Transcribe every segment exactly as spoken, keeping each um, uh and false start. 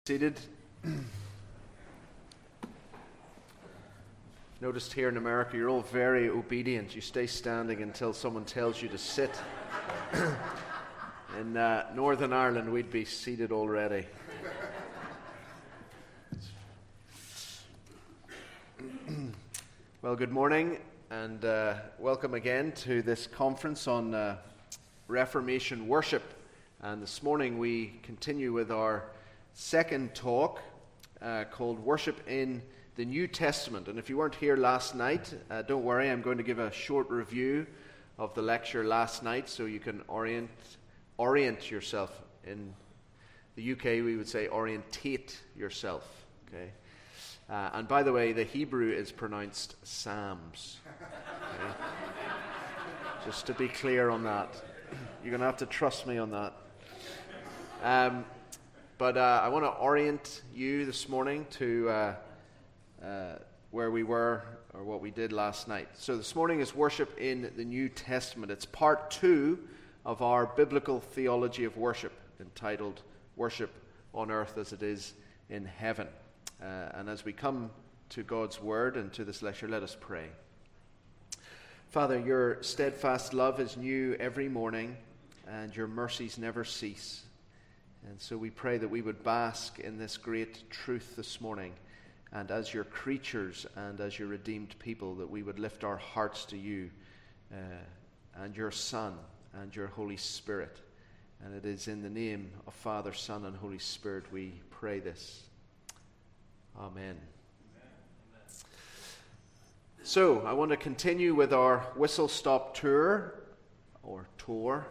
Seated. Noticed here in America, you're all very obedient. You stay standing until someone tells you to sit. In uh, Northern Ireland, we'd be seated already. Well, good morning, and uh, welcome again to this conference on uh, Reformation worship. And this morning we continue with our second talk uh, called Worship in the New Testament. And if you weren't here last night, uh, don't worry, I'm going to give a short review of the lecture last night so you can orient orient yourself. In the U K we would say orientate yourself. Okay. Uh, and by the way, the Hebrew is pronounced Psalms. Okay? Just to be clear on that. You're going to have to trust me on that. Um, But uh, I want to orient you this morning to uh, uh, where we were or what we did last night. So this morning is worship in the New Testament. It's part two of our biblical theology of worship, entitled Worship on Earth as It Is in Heaven. Uh, and as we come to God's Word and to this lecture, let us pray. Father, your steadfast love is new every morning, and your mercies never cease. And so we pray that we would bask in this great truth this morning, and as your creatures and as your redeemed people, that we would lift our hearts to you uh, and your Son and your Holy Spirit. And it is in the name of Father, Son, and Holy Spirit we pray this. Amen. So I want to continue with our whistle-stop tour, or tour.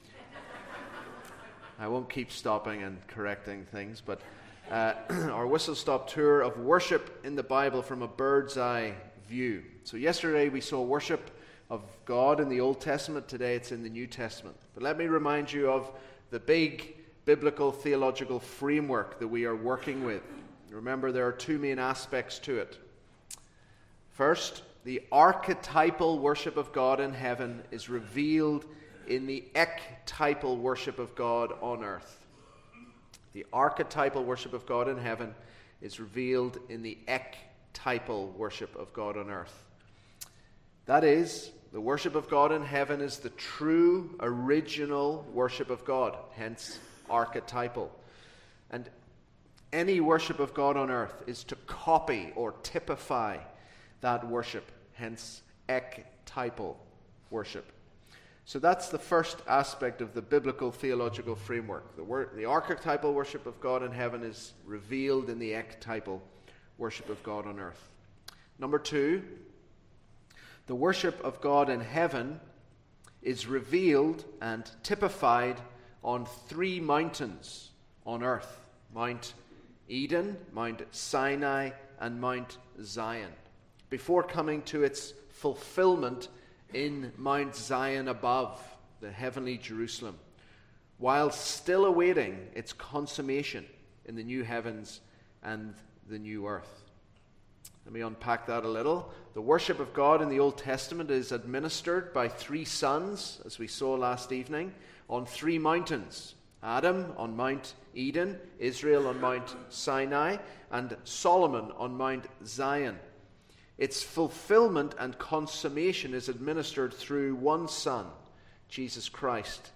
I won't keep stopping and correcting things, but uh, our whistle-stop tour of worship in the Bible from a bird's eye view. So yesterday we saw worship of God in the Old Testament. Today it's in the New Testament. But let me remind you of the big biblical theological framework that we are working with. Remember, there are two main aspects to it. First, the archetypal worship of God in heaven is revealed in the ectypal worship of God on earth. The archetypal worship of God in heaven is revealed in the ectypal worship of God on earth. That is, the worship of God in heaven is the true, original worship of God, hence archetypal. And any worship of God on earth is to copy or typify that worship, hence ectypal worship. So that's the first aspect of the biblical theological framework. The, wor- the archetypal worship of God in heaven is revealed in the ectypal worship of God on earth. Number two, the worship of God in heaven is revealed and typified on three mountains on earth: Mount Eden, Mount Sinai, and Mount Zion, before coming to its fulfillment in Mount Zion above, the heavenly Jerusalem, while still awaiting its consummation in the new heavens and the new earth. Let me unpack that a little. The worship of God in the Old Testament is administered by three sons, as we saw last evening, on three mountains: Adam on Mount Eden, Israel on Mount Sinai, and Solomon on Mount Zion. Its fulfillment and consummation is administered through one Son, Jesus Christ,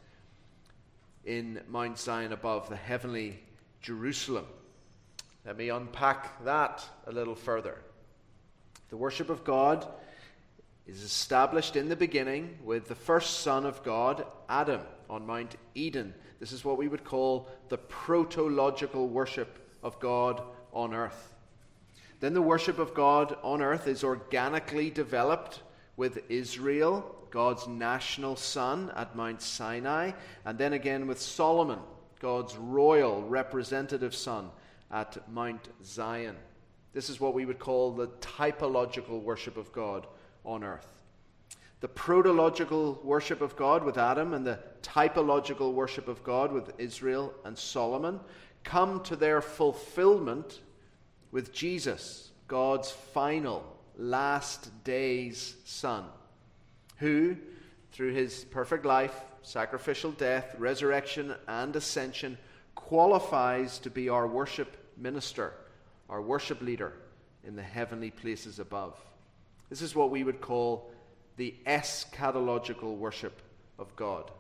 in Mount Zion above, the heavenly Jerusalem. Let me unpack that a little further. The worship of God is established in the beginning with the first Son of God, Adam, on Mount Eden. This is what we would call the protological worship of God on earth. Then the worship of God on earth is organically developed with Israel, God's national son, at Mount Sinai, and then again with Solomon, God's royal representative son, at Mount Zion. This is what we would call the typological worship of God on earth. The protological worship of God with Adam and the typological worship of God with Israel and Solomon come to their fulfillment with Jesus, God's final, last days Son, who, through his perfect life, sacrificial death, resurrection, and ascension, qualifies to be our worship minister, our worship leader in the heavenly places above. This is what we would call the eschatological worship of God.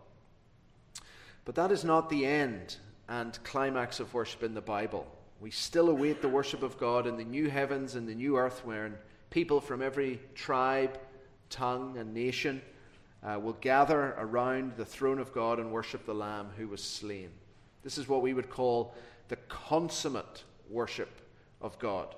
But that is not the end and climax of worship in the Bible. We still await the worship of God in the new heavens and the new earth, wherein people from every tribe, tongue, and nation uh, will gather around the throne of God and worship the Lamb who was slain. This is what we would call the consummate worship of God.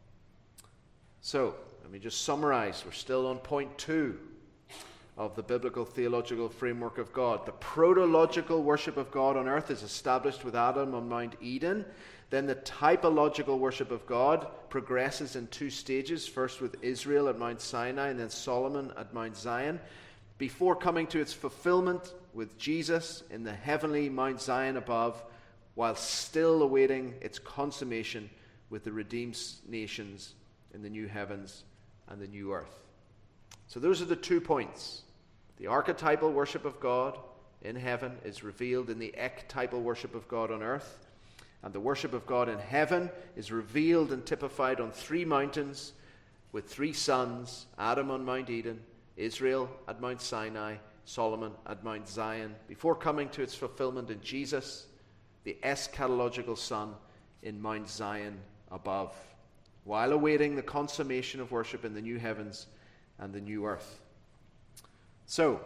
So, let me just summarize. We're still on point two of the biblical theological framework of God. The protological worship of God on earth is established with Adam on Mount Eden. Then the typological worship of God progresses in two stages, first with Israel at Mount Sinai and then Solomon at Mount Zion, before coming to its fulfillment with Jesus in the heavenly Mount Zion above, while still awaiting its consummation with the redeemed nations in the new heavens and the new earth. So those are the two points. The archetypal worship of God in heaven is revealed in the ectypal worship of God on earth. And the worship of God in heaven is revealed and typified on three mountains with three sons, Adam on Mount Eden, Israel at Mount Sinai, Solomon at Mount Zion, before coming to its fulfillment in Jesus, the eschatological Son in Mount Zion above, while awaiting the consummation of worship in the new heavens and the new earth. So,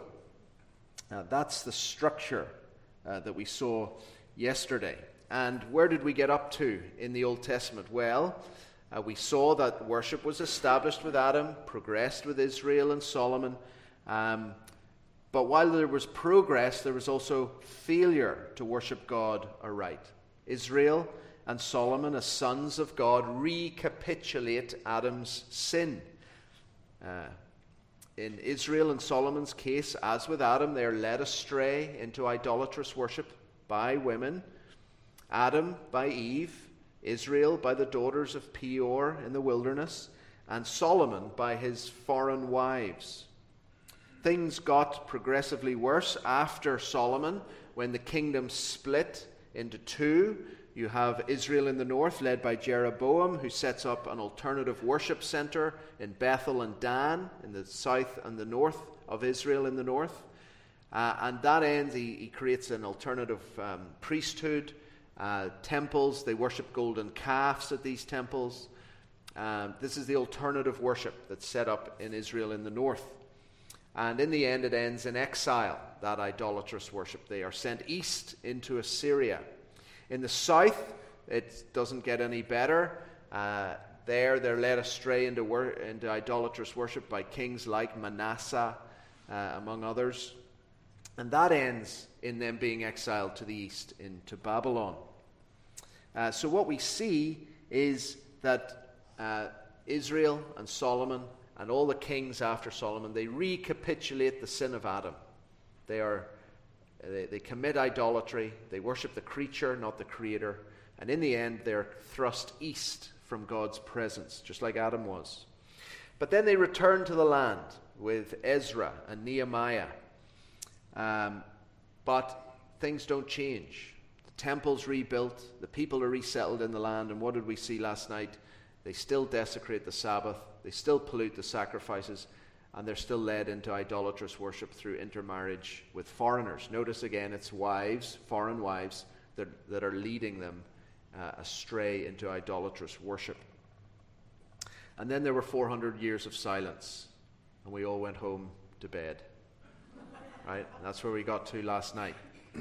uh, that's the structure uh, that we saw yesterday. And where did we get up to in the Old Testament? Well, uh, we saw that worship was established with Adam, progressed with Israel and Solomon. Um, but while there was progress, there was also failure to worship God aright. Israel and Solomon, as sons of God, recapitulate Adam's sin. Uh, in Israel and Solomon's case, as with Adam, they are led astray into idolatrous worship by women. Adam by Eve, Israel by the daughters of Peor in the wilderness, and Solomon by his foreign wives. Things got progressively worse after Solomon, when the kingdom split into two. You have Israel in the north, led by Jeroboam, who sets up an alternative worship center in Bethel and Dan, in the south and the north of Israel in the north. Uh, and that ends, he, he creates an alternative um, priesthood, uh, temples. They worship golden calves at these temples. Um, this is the alternative worship that's set up in Israel in the north. And in the end, it ends in exile, that idolatrous worship. They are sent east into Assyria. In the south, it doesn't get any better. Uh, there, they're led astray into, wor- into idolatrous worship by kings like Manasseh, uh, among others. And that ends in them being exiled to the east, into Babylon. Uh, so what we see is that uh, Israel and Solomon and all the kings after Solomon, they recapitulate the sin of Adam. They are They, they commit idolatry. They worship the creature, not the creator. And in the end, they're thrust east from God's presence, just like Adam was. But then they return to the land with Ezra and Nehemiah. Um, but things don't change. The temple's rebuilt. The people are resettled in the land. And what did we see last night? They still desecrate the Sabbath. They still pollute the sacrifices. And they're still led into idolatrous worship through intermarriage with foreigners. Notice again, it's wives, foreign wives, that, that are leading them uh, astray into idolatrous worship. And then there were four hundred years of silence, and we all went home to bed. Right? And that's where we got to last night.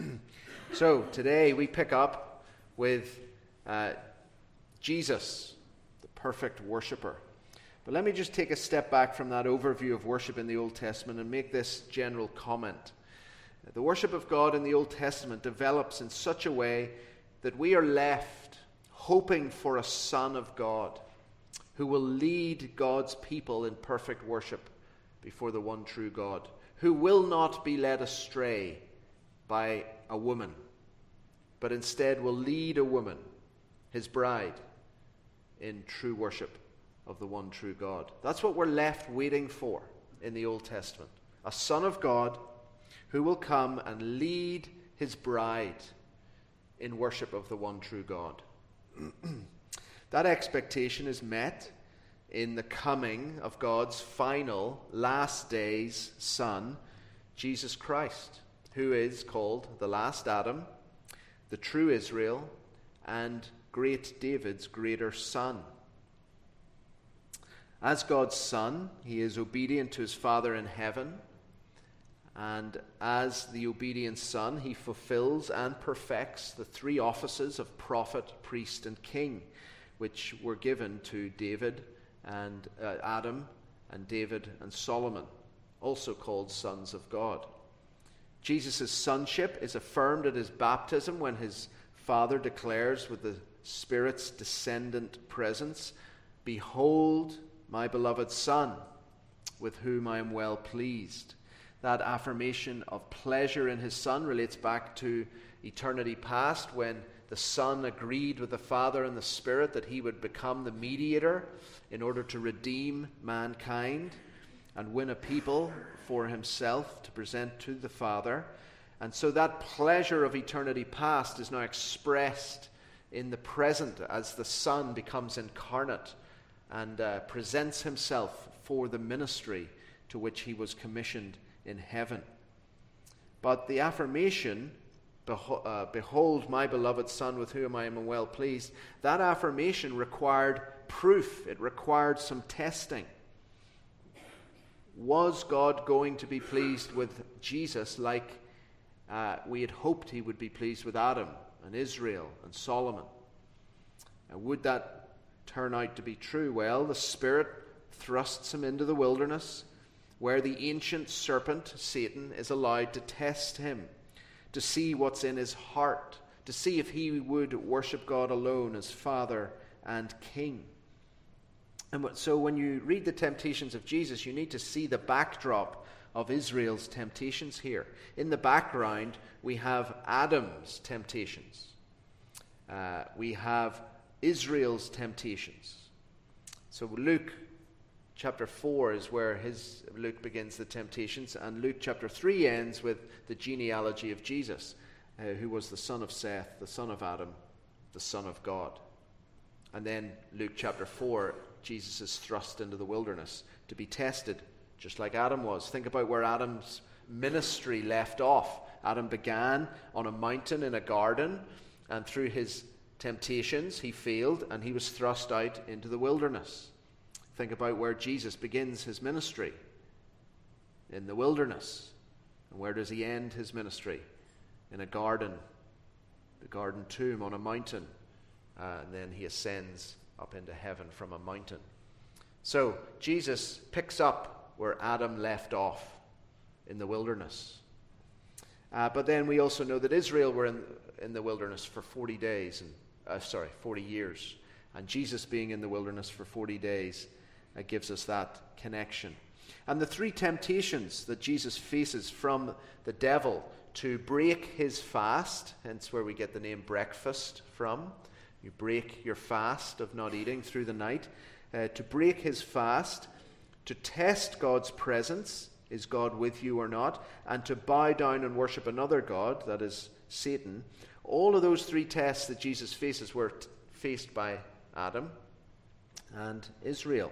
So today we pick up with uh, Jesus, the perfect worshiper. But let me just take a step back from that overview of worship in the Old Testament and make this general comment. The worship of God in the Old Testament develops in such a way that we are left hoping for a Son of God who will lead God's people in perfect worship before the one true God, who will not be led astray by a woman, but instead will lead a woman, his bride, in true worship of the one true God. That's what we're left waiting for in the Old Testament. A Son of God who will come and lead his bride in worship of the one true God. That expectation is met in the coming of God's final, last days Son, Jesus Christ, who is called the last Adam, the true Israel, and great David's greater son. As God's Son, he is obedient to his Father in heaven, and as the obedient Son, he fulfills and perfects the three offices of prophet, priest, and king, which were given to David and uh, Adam and David and Solomon, also called sons of God. Jesus' sonship is affirmed at his baptism when his Father declares with the Spirit's descendant presence, "Behold my beloved Son, with whom I am well pleased." That affirmation of pleasure in his Son relates back to eternity past, when the Son agreed with the Father and the Spirit that he would become the mediator in order to redeem mankind and win a people for himself to present to the Father. And so that pleasure of eternity past is now expressed in the present as the Son becomes incarnate and uh, presents himself for the ministry to which he was commissioned in heaven. But the affirmation, Beho- uh, behold my beloved Son with whom I am well pleased, that affirmation required proof. It required some testing. Was God going to be pleased with Jesus like uh, we had hoped he would be pleased with Adam and Israel and Solomon? And would that turn out to be true? Well, the Spirit thrusts him into the wilderness, where the ancient serpent, Satan, is allowed to test him, to see what's in his heart, to see if he would worship God alone as Father and King. And so when you read the temptations of Jesus, you need to see the backdrop of Israel's temptations here. In the background, we have Adam's temptations. Uh, we have Israel's temptations. So Luke chapter four is where his Luke begins the temptations, and Luke chapter three ends with the genealogy of Jesus, uh, who was the son of Seth, the son of Adam, the son of God. And then Luke chapter four, Jesus is thrust into the wilderness to be tested, just like Adam was. Think about where Adam's ministry left off. Adam began on a mountain in a garden, and through his temptations he failed, and he was thrust out into the wilderness. Think about where Jesus begins his ministry, in the wilderness. And where does he end his ministry? In a garden, the garden tomb on a mountain. Uh, and then he ascends up into heaven from a mountain. So Jesus picks up where Adam left off in the wilderness. Uh, but then we also know that Israel were in, in the wilderness for forty days, and uh, sorry, forty years. And Jesus being in the wilderness for forty days uh, gives us that connection. And the three temptations that Jesus faces from the devil to break his fast, hence where we get the name breakfast from. You break your fast of not eating through the night. Uh, to break his fast, to test God's presence, is God with you or not, and to bow down and worship another god, that is Satan. All of those three tests that Jesus faces were t- faced by Adam and Israel.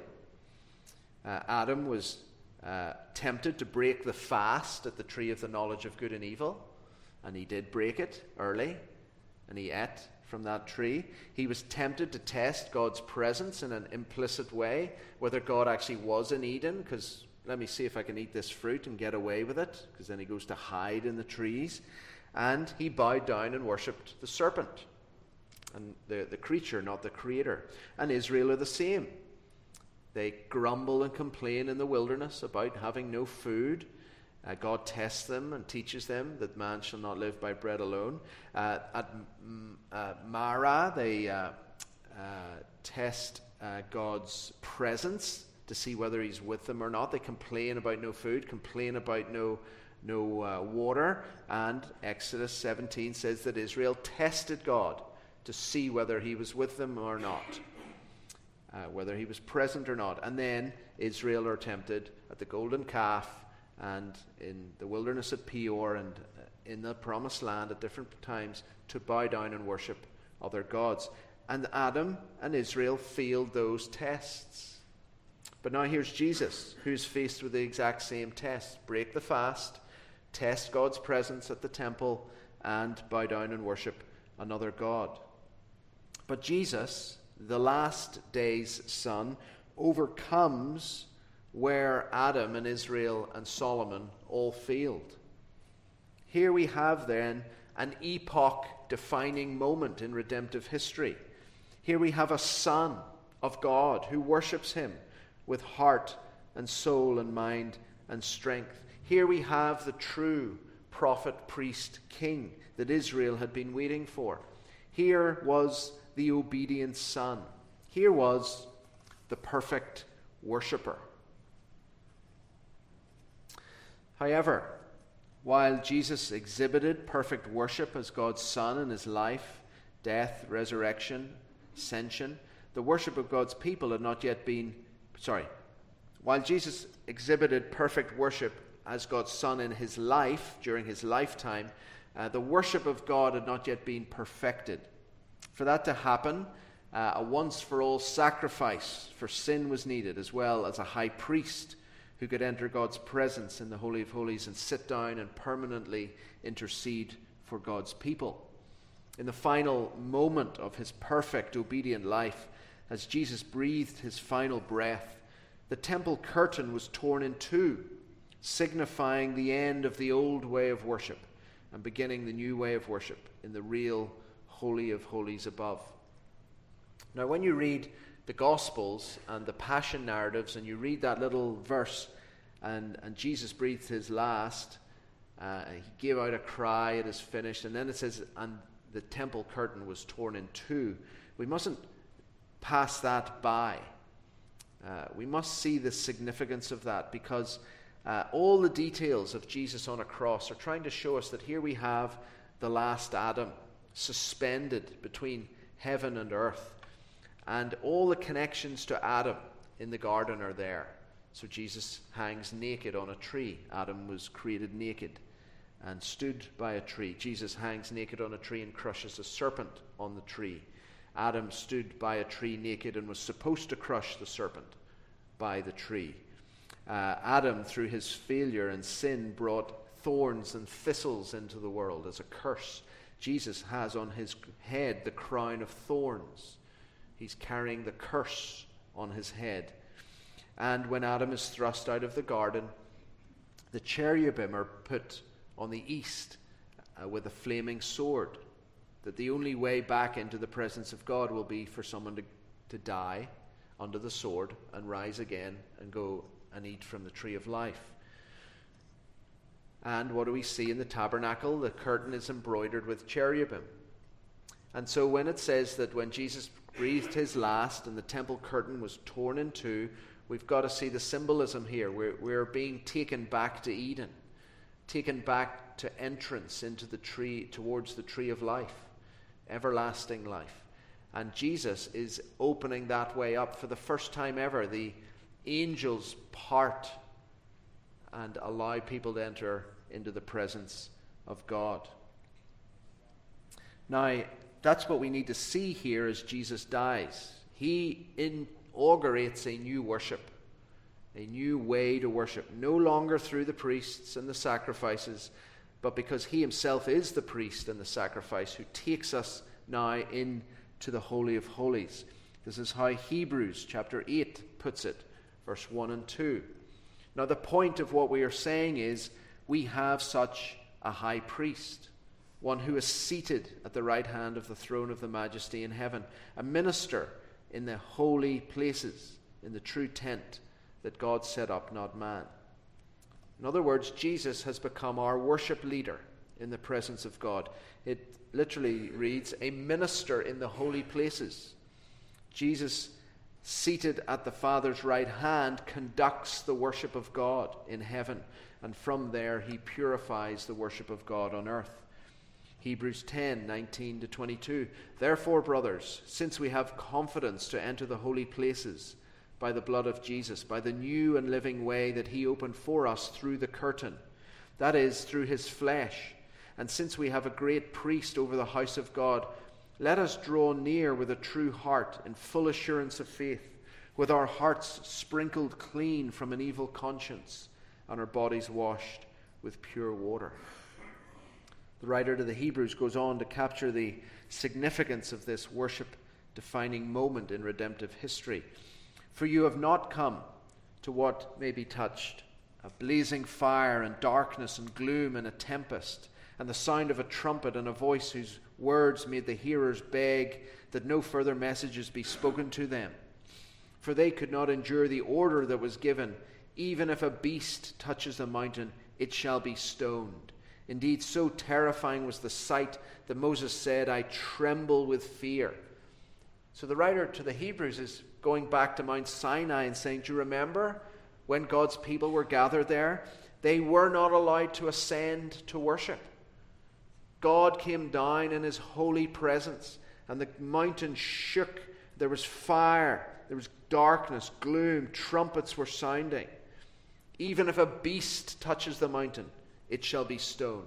Uh, Adam was uh, tempted to break the fast at the tree of the knowledge of good and evil, and he did break it early, and he ate from that tree. He was tempted to test God's presence in an implicit way, whether God actually was in Eden, because let me see if I can eat this fruit and get away with it, because then he goes to hide in the trees. And he bowed down and worshipped the serpent, and the, the creature, not the creator. And Israel are the same. They grumble and complain in the wilderness about having no food. Uh, God tests them and teaches them that man shall not live by bread alone. Uh, at uh, Mara, they uh, uh, test uh, God's presence to see whether he's with them or not. They complain about no food, complain about no, no uh, water. And Exodus seventeen says that Israel tested God to see whether he was with them or not, uh, whether he was present or not. And then Israel are tempted at the golden calf, and in the wilderness at Peor, and in the promised land at different times, to bow down and worship other gods. and Adam and Israel failed those tests. But now here's Jesus, who's faced with the exact same test. Break the fast, test God's presence at the temple, and bow down and worship another god. But Jesus, the last day's Son, overcomes where Adam and Israel and Solomon all failed. Here we have then an epoch-defining moment in redemptive history. Here we have a Son of God who worships him with heart and soul and mind and strength. Here we have the true prophet, priest, king that Israel had been waiting for. Here was the obedient Son. Here was the perfect worshipper. However, while Jesus exhibited perfect worship as God's Son in his life, death, resurrection, ascension, the worship of God's people had not yet been, sorry, while Jesus exhibited perfect worship as God's Son in his life, during his lifetime, uh, the worship of God had not yet been perfected. For that to happen, uh, a once-for-all sacrifice for sin was needed, as well as a high priest who could enter God's presence in the Holy of Holies and sit down and permanently intercede for God's people. In the final moment of his perfect, obedient life, as Jesus breathed his final breath, the temple curtain was torn in two, signifying the end of the old way of worship and beginning the new way of worship in the real Holy of Holies above. Now, when you read the Gospels and the Passion narratives, and you read that little verse, and, and Jesus breathed his last, uh, he gave out a cry, it is finished, and then it says, and the temple curtain was torn in two. We mustn't pass that by. Uh, we must see the significance of that, because uh, all the details of Jesus on a cross are trying to show us that here we have the last Adam suspended between heaven and earth. And all the connections to Adam in the garden are there. So Jesus hangs naked on a tree. Adam was created naked and stood by a tree. Jesus hangs naked on a tree and crushes a serpent on the tree. Adam stood by a tree naked and was supposed to crush the serpent by the tree. Uh, Adam, through his failure and sin, brought thorns and thistles into the world as a curse. Jesus has on his head the crown of thorns. He's carrying the curse on his head. And when Adam is thrust out of the garden, the cherubim are put on the east uh, with a flaming sword. That the only way back into the presence of God will be for someone to, to die under the sword and rise again and go and eat from the tree of life. And what do we see in the tabernacle? The curtain is embroidered with cherubim. And so when it says that when Jesus breathed his last and the temple curtain was torn in two, we've got to see the symbolism here. We're, we're being taken back to Eden, taken back to entrance into the tree, towards the tree of life, everlasting life. And Jesus is opening that way up for the first time ever. The angels part and allow people to enter into the presence of God. Now, that's what we need to see here as Jesus dies. He inaugurates a new worship, a new way to worship, no longer through the priests and the sacrifices, but because he himself is the priest and the sacrifice who takes us now into the Holy of Holies. This is how Hebrews chapter eight puts it, verse one and two. Now, the point of what we are saying is we have such a high priest, one who is seated at the right hand of the throne of the majesty in heaven, a minister in the holy places, in the true tent that God set up, not man. In other words, Jesus has become our worship leader in the presence of God. It literally reads, a minister in the holy places. Jesus, seated at the Father's right hand, conducts the worship of God in heaven, and from there he purifies the worship of God on earth. Hebrews ten, nineteen to twenty-two. Therefore, brothers, since we have confidence to enter the holy places by the blood of Jesus, by the new and living way that he opened for us through the curtain, that is, through his flesh, and since we have a great priest over the house of God, Let us draw near with a true heart in full assurance of faith, with our hearts sprinkled clean from an evil conscience and our bodies washed with pure water. The writer to the Hebrews goes on to capture the significance of this worship-defining moment in redemptive history. For you have not come to what may be touched, a blazing fire and darkness and gloom and a tempest, and the sound of a trumpet and a voice whose words made the hearers beg that no further messages be spoken to them. For they could not endure the order that was given, even if a beast touches the mountain, it shall be stoned. Indeed, so terrifying was the sight that Moses said, I tremble with fear. So the writer to the Hebrews is going back to Mount Sinai and saying, do you remember when God's people were gathered there? They were not allowed to ascend to worship. God came down in his holy presence, and the mountain shook. There was fire, there was darkness, gloom, trumpets were sounding. Even if a beast touches the mountain, it shall be stoned.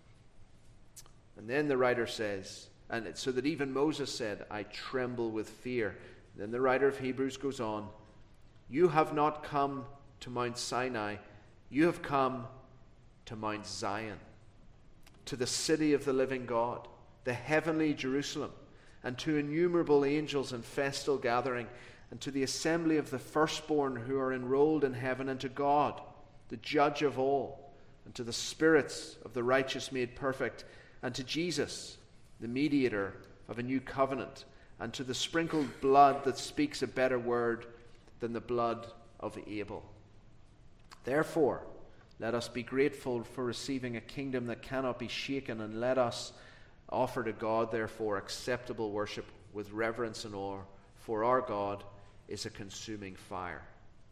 And then the writer says, and it's so that even Moses said, I tremble with fear. Then the writer of Hebrews goes on, you have not come to Mount Sinai, you have come to Mount Zion, to the city of the living God, the heavenly Jerusalem, and to innumerable angels in festal gathering, and to the assembly of the firstborn who are enrolled in heaven, and to God, the judge of all, and to the spirits of the righteous made perfect, and to Jesus, the mediator of a new covenant, and to the sprinkled blood that speaks a better word than the blood of Abel. Therefore, let us be grateful for receiving a kingdom that cannot be shaken, and let us offer to God, therefore, acceptable worship with reverence and awe, for our God is a consuming fire.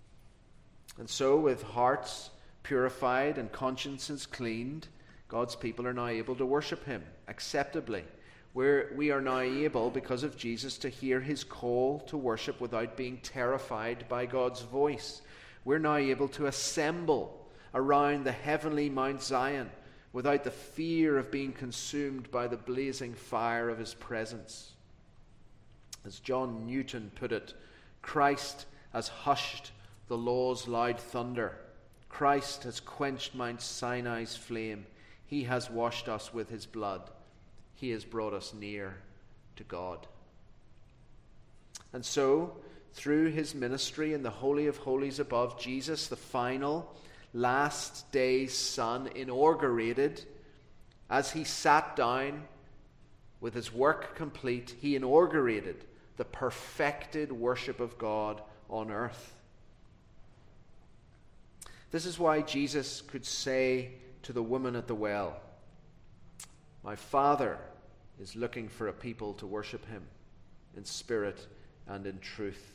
And so, with hearts purified and consciences cleaned, God's people are now able to worship him acceptably. Where we are now able, because of Jesus, to hear his call to worship without being terrified by God's voice. We're now able to assemble around the heavenly Mount Zion without the fear of being consumed by the blazing fire of his presence. As John Newton put it, Christ has hushed the law's loud thunder. Christ has quenched Mount Sinai's flame. He has washed us with his blood. He has brought us near to God. And so, through his ministry in the Holy of Holies above, Jesus, the final, last day's Son, inaugurated, as he sat down with his work complete, he inaugurated the perfected worship of God on earth. This is why Jesus could say to the woman at the well, my Father is looking for a people to worship him in spirit and in truth.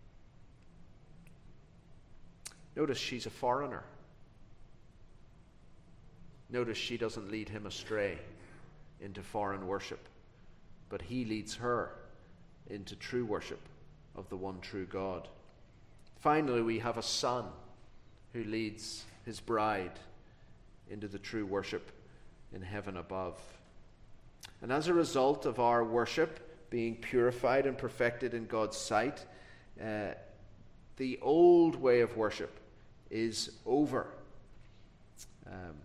Notice she's a foreigner. Notice she doesn't lead him astray into foreign worship, but he leads her into true worship of the one true God. Finally, we have a son who leads his bride into the true worship in heaven above. And as a result of our worship being purified and perfected in God's sight, uh, the old way of worship is over. Um,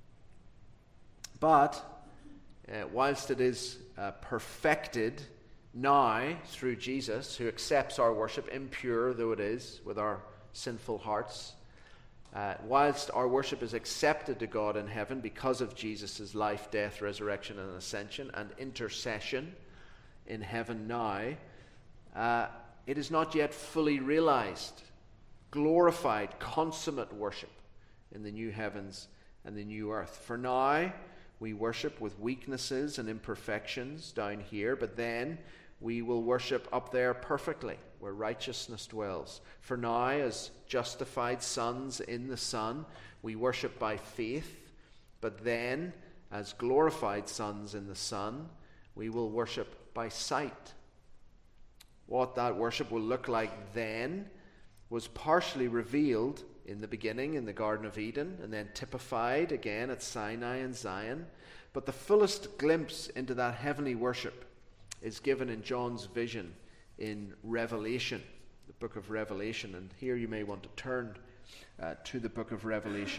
but uh, whilst it is uh, perfected now through Jesus, who accepts our worship, impure though it is, with our sinful hearts, Uh, whilst our worship is accepted to God in heaven because of Jesus' life, death, resurrection, and ascension, and intercession in heaven now, uh, it is not yet fully realized, glorified, consummate worship in the new heavens and the new earth. For now, we worship with weaknesses and imperfections down here, but then we will worship up there perfectly, where righteousness dwells. For now, as justified sons in the Son, we worship by faith, but then, as glorified sons in the Son, we will worship by sight. What that worship will look like then was partially revealed in the beginning in the Garden of Eden, and then typified again at Sinai and Zion. But the fullest glimpse into that heavenly worship is given in John's vision in Revelation, the book of Revelation. And here you may want to turn uh, to the book of Revelation.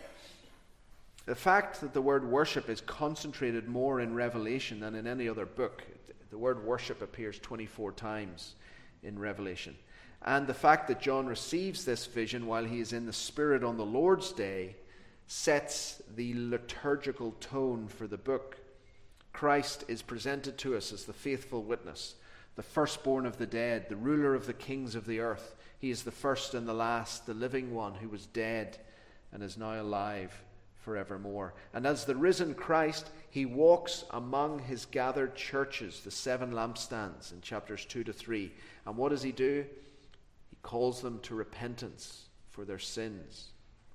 The fact that the word worship is concentrated more in Revelation than in any other book, the word worship appears twenty-four times in Revelation, and the fact that John receives this vision while he is in the Spirit on the Lord's day sets the liturgical tone for the book. Christ is presented to us as the faithful witness, the firstborn of the dead, the ruler of the kings of the earth. He is the first and the last, the living one who was dead and is now alive forevermore. And as the risen Christ, he walks among his gathered churches, the seven lampstands, in chapters two to three. And what does he do? He calls them to repentance for their sins.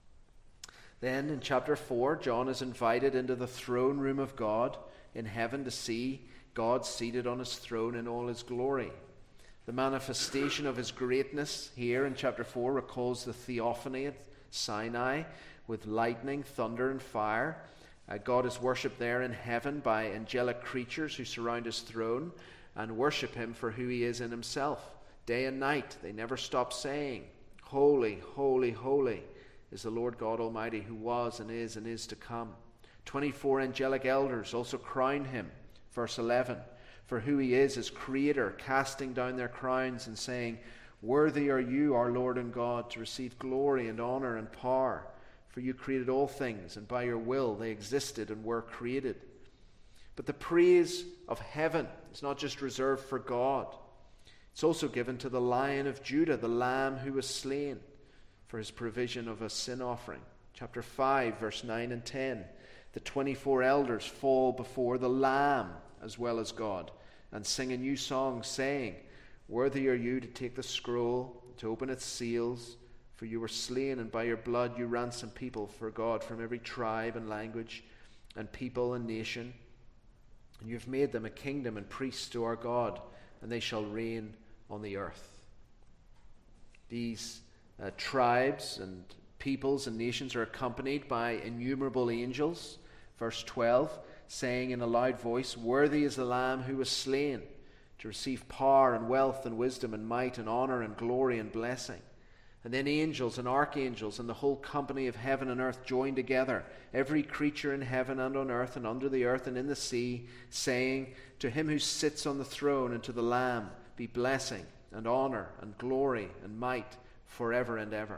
Then in chapter four, John is invited into the throne room of God in heaven to see God seated on his throne in all his glory. The manifestation of his greatness here in chapter four recalls the theophany at Sinai with lightning, thunder, and fire. Uh, God is worshipped there in heaven by angelic creatures who surround his throne and worship him for who he is in himself. Day and night, they never stop saying, "Holy, holy, holy is the Lord God Almighty, who was and is and is to come." twenty-four angelic elders also crown him, verse eleven, for who he is as creator, casting down their crowns and saying, "Worthy are you, our Lord and God, to receive glory and honor and power. For you created all things, and by your will they existed and were created." But the praise of heaven is not just reserved for God. It's also given to the Lion of Judah, the Lamb who was slain, for his provision of a sin offering. Chapter five, verse nine and ten. The twenty-four elders fall before the Lamb as well as God, and sing a new song, saying, "Worthy are you to take the scroll, to open its seals. For you were slain, and by your blood you ransomed people for God from every tribe and language and people and nation. And you have made them a kingdom and priests to our God, and they shall reign on the earth." These uh, tribes and peoples and nations are accompanied by innumerable angels. Verse twelve, saying in a loud voice, "Worthy is the Lamb who was slain to receive power and wealth and wisdom and might and honor and glory and blessing." And then angels and archangels and the whole company of heaven and earth join together, every creature in heaven and on earth and under the earth and in the sea, saying, "To him who sits on the throne and to the Lamb be blessing and honor and glory and might forever and ever."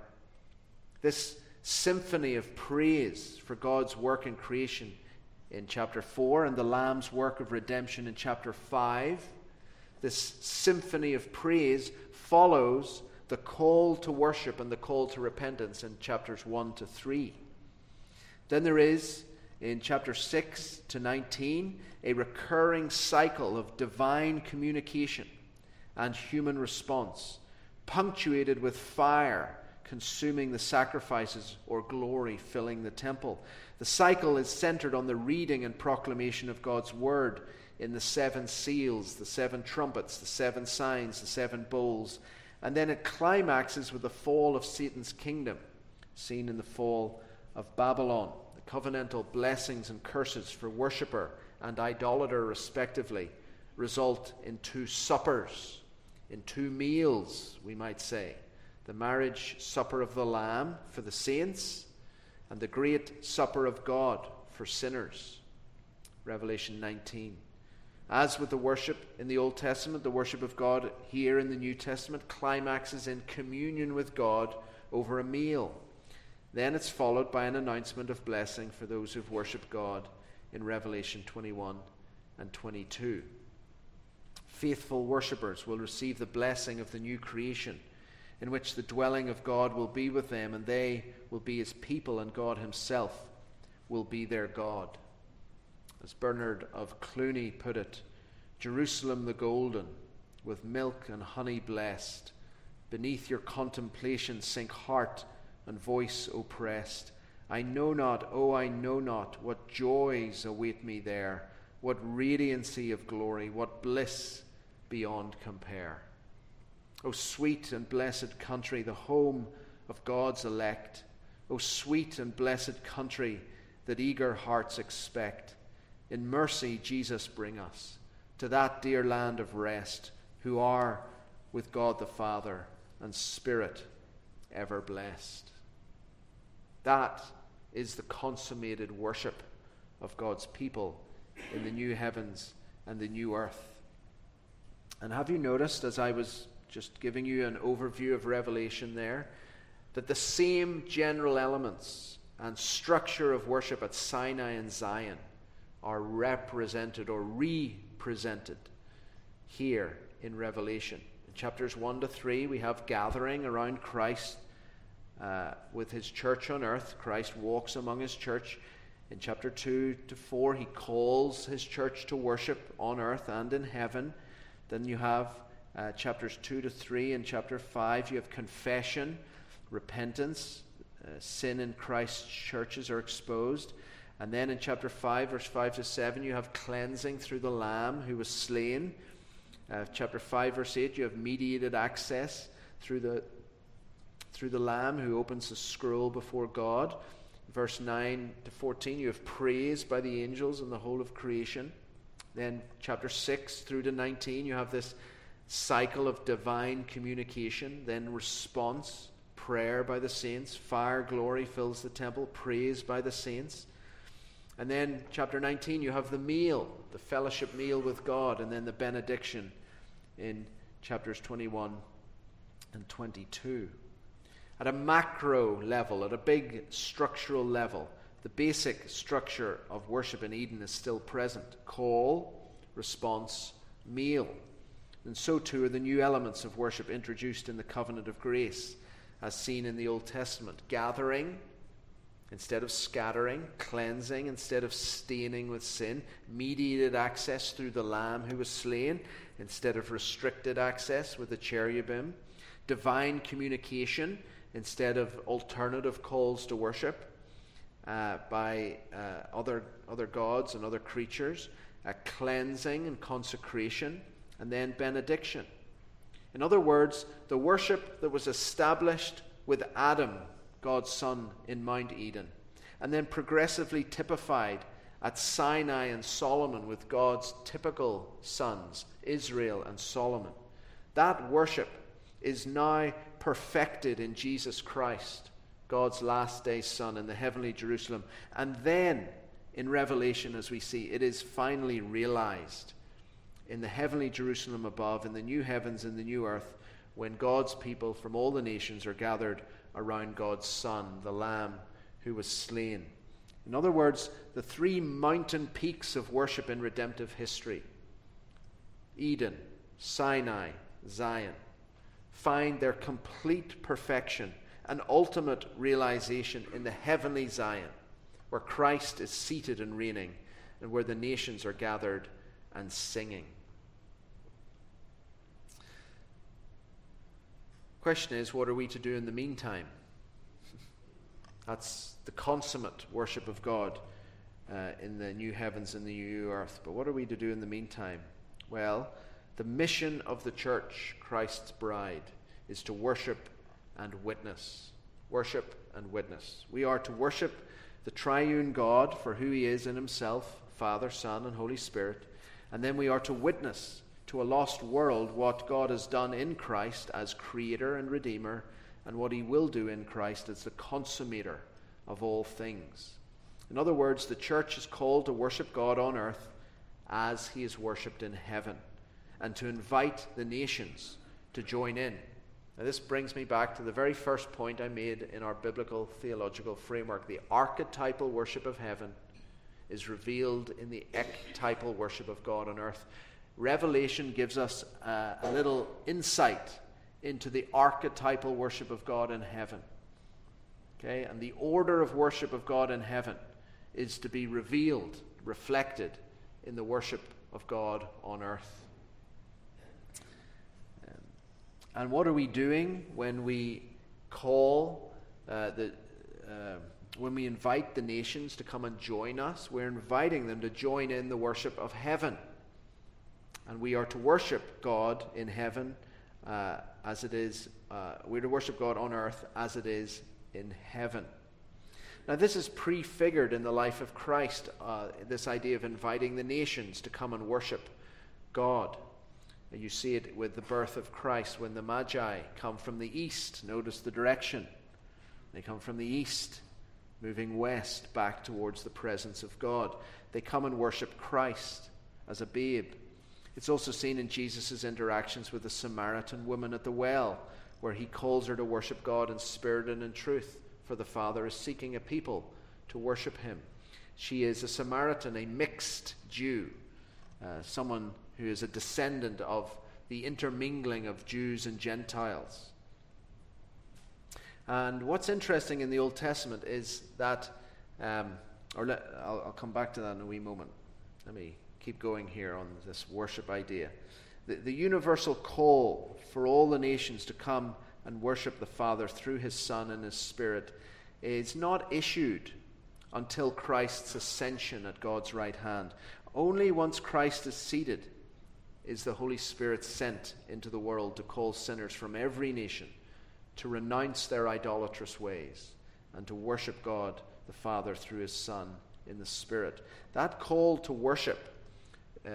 This symphony of praise for God's work in creation in chapter four and the Lamb's work of redemption in chapter five, this symphony of praise follows the call to worship and the call to repentance in chapters one to three. Then there is, in chapter six to nineteen, a recurring cycle of divine communication and human response, punctuated with fire consuming the sacrifices or glory filling the temple. The cycle is centered on the reading and proclamation of God's word in the seven seals, the seven trumpets, the seven signs, the seven bowls. And then it climaxes with the fall of Satan's kingdom, seen in the fall of Babylon. The covenantal blessings and curses for worshipper and idolater, respectively, result in two suppers, in two meals, we might say. The marriage supper of the Lamb for the saints, and the great supper of God for sinners. Revelation nineteen. As with the worship in the Old Testament, the worship of God here in the New Testament climaxes in communion with God over a meal. Then it's followed by an announcement of blessing for those who've worshipped God in Revelation twenty-one and twenty-two. Faithful worshippers will receive the blessing of the new creation, in which the dwelling of God will be with them, and they will be his people, and God himself will be their God. As Bernard of Cluny put it, "Jerusalem the golden, with milk and honey blessed, beneath your contemplation sink heart and voice oppressed. I know not, oh, I know not, what joys await me there, what radiancy of glory, what bliss beyond compare. O sweet and blessed country, the home of God's elect. O sweet and blessed country that eager hearts expect. In mercy, Jesus, bring us to that dear land of rest, who are with God the Father and Spirit ever blessed. That is the consummated worship of God's people in the new heavens and the new earth. And have you noticed, as I was just giving you an overview of Revelation there, that the same general elements and structure of worship at Sinai and Zion are represented or represented here in Revelation. In chapters one to three, we have gathering around Christ uh, with his church on earth. Christ walks among his church. In chapter two to four, he calls his church to worship on earth and in heaven. Then you have uh, chapters two to three. In chapter five, you have confession, repentance. Uh, sin in Christ's churches are exposed. And then in chapter five, verse five to seven, you have cleansing through the Lamb who was slain. Uh, chapter five, verse eight, you have mediated access through the, through the Lamb who opens the scroll before God. Verse nine to fourteen, you have praise by the angels and the whole of creation. Then chapter six through to nineteen, you have this cycle of divine communication, then response, prayer by the saints, fire, glory fills the temple, praise by the saints. And then chapter nineteen, you have the meal, the fellowship meal with God, and then the benediction in chapters twenty-one and twenty-two. At a macro level, at a big structural level, the basic structure of worship in Eden is still present. Call, response, meal. And so too are the new elements of worship introduced in the covenant of grace, as seen in the Old Testament. Gathering instead of scattering, cleansing instead of staining with sin, mediated access through the Lamb who was slain instead of restricted access with the cherubim, divine communication instead of alternative calls to worship uh, by uh, other, other gods and other creatures, uh, cleansing and consecration, and then benediction. In other words, the worship that was established with Adam, God's son, in Mount Eden, and then progressively typified at Sinai and Solomon with God's typical sons, Israel and Solomon. That worship is now perfected in Jesus Christ, God's last day Son, in the heavenly Jerusalem. And then, in Revelation, as we see, it is finally realized in the heavenly Jerusalem above, in the new heavens and the new earth, when God's people from all the nations are gathered around God's Son, the Lamb who was slain. In other words, the three mountain peaks of worship in redemptive history, Eden, Sinai, Zion, find their complete perfection and ultimate realization in the heavenly Zion, where Christ is seated and reigning, and where the nations are gathered and singing. Question is, what are we to do in the meantime? That's the consummate worship of God uh, in the new heavens and the new earth. But what are we to do in the meantime? Well, the mission of the church, Christ's bride, is to worship and witness. Worship and witness. We are to worship the triune God for who he is in himself, Father, Son, and Holy Spirit. And then we are to witness to a lost world what God has done in Christ as Creator and Redeemer, and what he will do in Christ as the consummator of all things. In other words, the church is called to worship God on earth as he is worshipped in heaven, and to invite the nations to join in. Now, this brings me back to the very first point I made in our biblical theological framework. The archetypal worship of heaven is revealed in the ectypal worship of God on earth. Revelation gives us uh, a little insight into the archetypal worship of God in heaven. Okay, and the order of worship of God in heaven is to be revealed, reflected in the worship of God on earth. Um, and what are we doing when we call uh, the uh, when we invite the nations to come and join us? We're inviting them to join in the worship of heaven. And we are to worship God in heaven uh, as it is, uh, we're to worship God on earth as it is in heaven. Now, this is prefigured in the life of Christ, uh, this idea of inviting the nations to come and worship God. And you see it with the birth of Christ when the Magi come from the east. Notice the direction. They come from the east, moving west back towards the presence of God. They come and worship Christ as a babe. It's also seen in Jesus' interactions with the Samaritan woman at the well, where he calls her to worship God in spirit and in truth, for the Father is seeking a people to worship him. She is a Samaritan, a mixed Jew, uh, someone who is a descendant of the intermingling of Jews and Gentiles. And what's interesting in the Old Testament is that, um, or let, I'll, I'll come back to that in a wee moment. Let me keep going here on this worship idea. The, the universal call for all the nations to come and worship the Father through his Son and his Spirit is not issued until Christ's ascension at God's right hand. Only once Christ is seated is the Holy Spirit sent into the world to call sinners from every nation to renounce their idolatrous ways and to worship God the Father through his Son in the Spirit. That call to worship uh,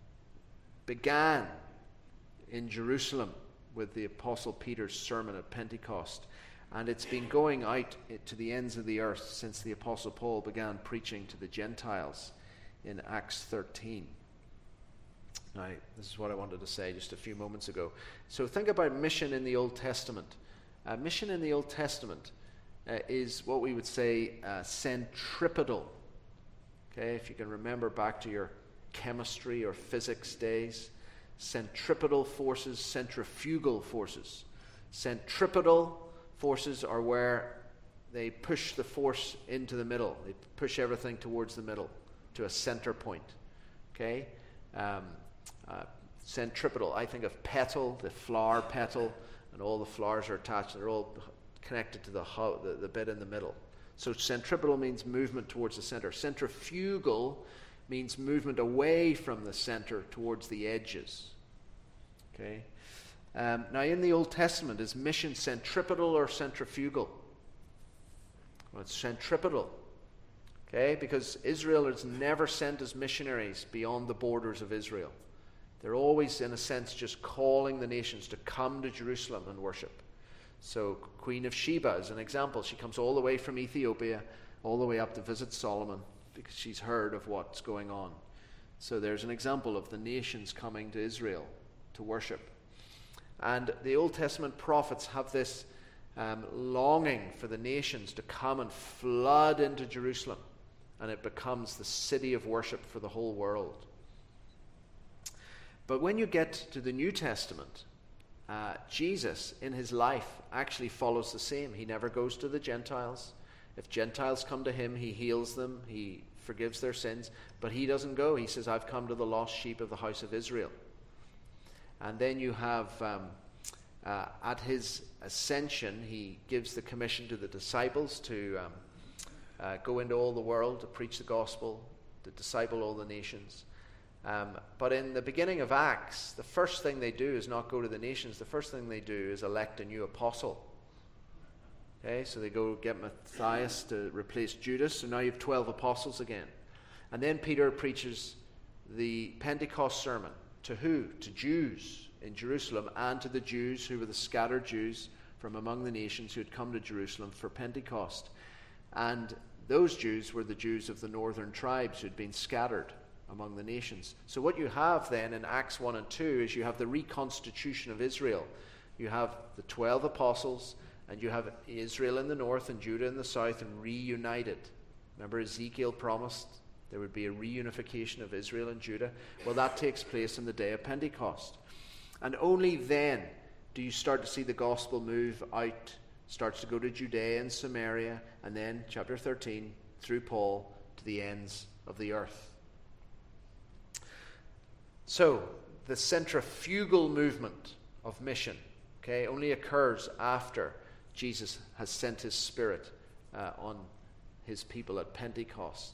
began in Jerusalem with the Apostle Peter's sermon at Pentecost, and it's been going out to the ends of the earth since the Apostle Paul began preaching to the Gentiles in Acts thirteen. Now, this is what I wanted to say just a few moments ago. So think about mission in the Old Testament. Uh, mission in the Old Testament uh, is what we would say uh, centripetal. Okay, if you can remember back to your chemistry or physics days, centripetal forces, centrifugal forces. Centripetal forces are where they push the force into the middle. They push everything towards the middle, to a center point. Okay? Um, uh, centripetal, I think of petal, the flower petal, and all the flowers are attached. They're all connected to the, ho- the, the bit in the middle. So centripetal means movement towards the center. Centrifugal means movement away from the center towards the edges. Okay? Um, now, in the Old Testament, is mission centripetal or centrifugal? Well, it's centripetal. Okay? Because Israel is never sent as missionaries beyond the borders of Israel. They're always, in a sense, just calling the nations to come to Jerusalem and worship. So, Queen of Sheba is an example. She comes all the way from Ethiopia, all the way up to visit Solomon, because she's heard of what's going on. So there's an example of the nations coming to Israel to worship. And the Old Testament prophets have this um, longing for the nations to come and flood into Jerusalem, and it becomes the city of worship for the whole world. But when you get to the New Testament, uh, Jesus in his life actually follows the same. He never goes to the Gentiles. If Gentiles come to him, he heals them, he forgives their sins, but he doesn't go. He says, I've come to the lost sheep of the house of Israel. And then you have, um, uh, at his ascension, he gives the commission to the disciples to um, uh, go into all the world, to preach the gospel, to disciple all the nations. Um, but in the beginning of Acts, the first thing they do is not go to the nations. The first thing they do is elect a new apostle. Okay, so they go get Matthias to replace Judas. So now you have twelve apostles again. And then Peter preaches the Pentecost sermon. To who? To Jews in Jerusalem, and to the Jews who were the scattered Jews from among the nations who had come to Jerusalem for Pentecost. And those Jews were the Jews of the northern tribes who had been scattered among the nations. So what you have then in Acts one and two is you have the reconstitution of Israel. You have the twelve apostles, and you have Israel in the north and Judah in the south, and reunited. Remember Ezekiel promised there would be a reunification of Israel and Judah. Well, that takes place on the day of Pentecost. And only then do you start to see the gospel move out, starts to go to Judea and Samaria, and then, chapter thirteen, through Paul, to the ends of the earth. So, the centrifugal movement of mission, okay, only occurs after Jesus has sent his Spirit uh, on his people at Pentecost.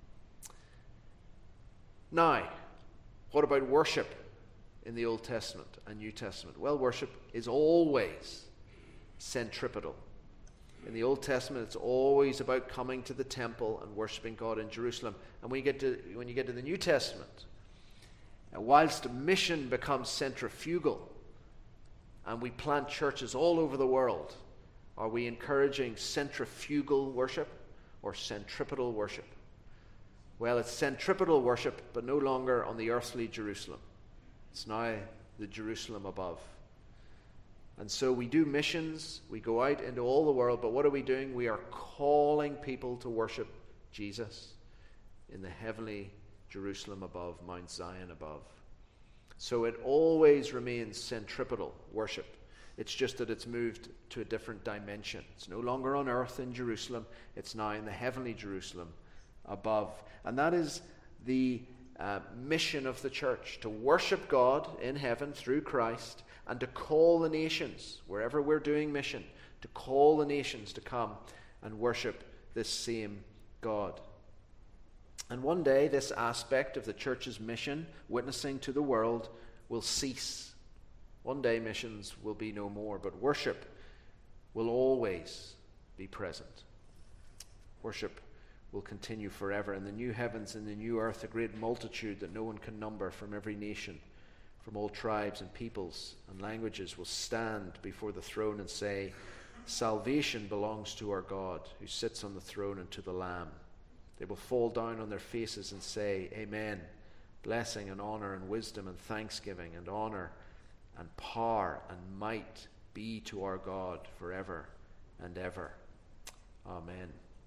Now, what about worship in the Old Testament and New Testament? Well, worship is always centripetal. In the Old Testament, it's always about coming to the temple and worshiping God in Jerusalem. And when you get to when you get to the New Testament, Uh, whilst mission becomes centrifugal and we plant churches all over the world, are we encouraging centrifugal worship or centripetal worship? Well, it's centripetal worship, but no longer on the earthly Jerusalem. It's now the Jerusalem above. And so we do missions, we go out into all the world, but what are we doing? We are calling people to worship Jesus in the heavenly Jerusalem above, Mount Zion above. So it always remains centripetal worship. It's just that it's moved to a different dimension. It's no longer on earth in Jerusalem, it's now in the heavenly Jerusalem above. And that is the uh, mission of the church, to worship God in heaven through Christ, and to call the nations, wherever we're doing mission, to call the nations to come and worship this same God. And one day, this aspect of the church's mission, witnessing to the world, will cease. One day, missions will be no more, but worship will always be present. Worship will continue forever. In the new heavens and the new earth, a great multitude that no one can number from every nation, from all tribes and peoples and languages, will stand before the throne and say, "Salvation belongs to our God, who sits on the throne, and to the Lamb." They will fall down on their faces and say, "Amen. Blessing and honor and wisdom and thanksgiving and honor and power and might be to our God forever and ever. Amen."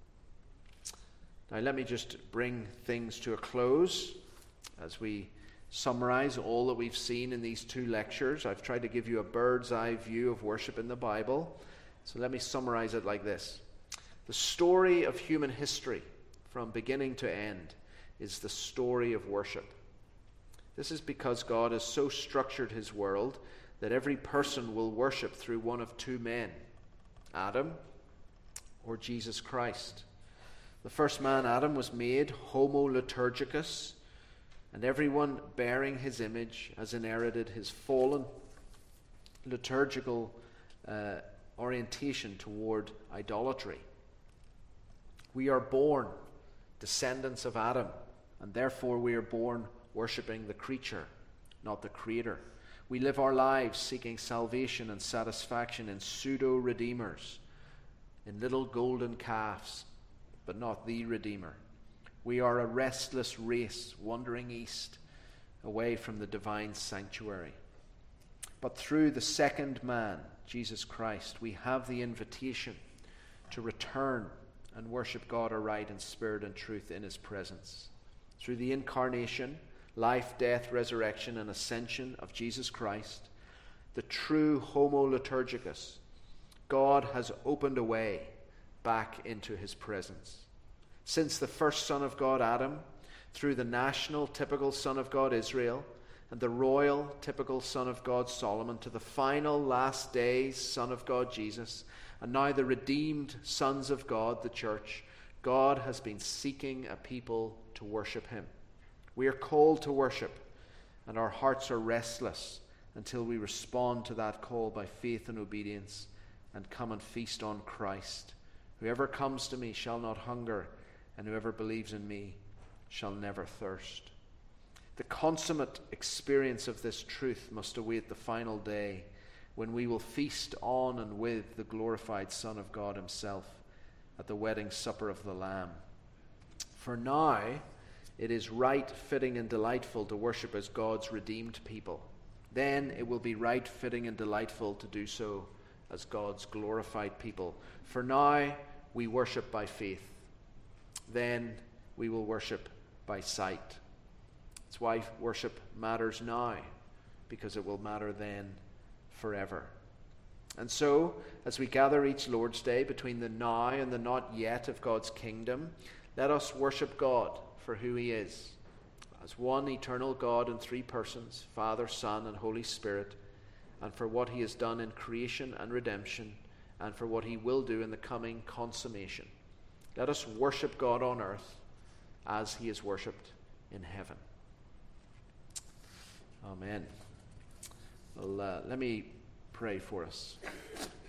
Now let me just bring things to a close as we summarize all that we've seen in these two lectures. I've tried to give you a bird's eye view of worship in the Bible. So let me summarize it like this. The story of human history, from beginning to end, is the story of worship. This is because God has so structured his world that every person will worship through one of two men, Adam or Jesus Christ. The first man, Adam, was made homo liturgicus, and everyone bearing his image has inherited his fallen liturgical uh, orientation toward idolatry. We are born descendants of Adam, and therefore we are born worshipping the creature, not the Creator. We live our lives seeking salvation and satisfaction in pseudo-redeemers, in little golden calves, but not the Redeemer. We are a restless race wandering east, away from the divine sanctuary. But through the second man, Jesus Christ, we have the invitation to return and worship God aright in spirit and truth in his presence. Through the incarnation, life, death, resurrection, and ascension of Jesus Christ, the true homo liturgicus, God has opened a way back into his presence. Since the first Son of God, Adam, through the national, typical Son of God, Israel, and the royal, typical Son of God, Solomon, to the final, last days Son of God, Jesus, and now the redeemed sons of God, the church, God has been seeking a people to worship him. We are called to worship, and our hearts are restless until we respond to that call by faith and obedience and come and feast on Christ. Whoever comes to me shall not hunger, and whoever believes in me shall never thirst. The consummate experience of this truth must await the final day, when we will feast on and with the glorified Son of God himself at the wedding supper of the Lamb. For now, it is right, fitting, and delightful to worship as God's redeemed people. Then it will be right, fitting, and delightful to do so as God's glorified people. For now, we worship by faith. Then we will worship by sight. That's why worship matters now, because it will matter then forever. And so, as we gather each Lord's Day between the now and the not yet of God's kingdom, let us worship God for who he is, as one eternal God in three persons, Father, Son, and Holy Spirit, and for what he has done in creation and redemption, and for what he will do in the coming consummation. Let us worship God on earth as he is worshipped in heaven. Amen. Well, uh, let me pray for us.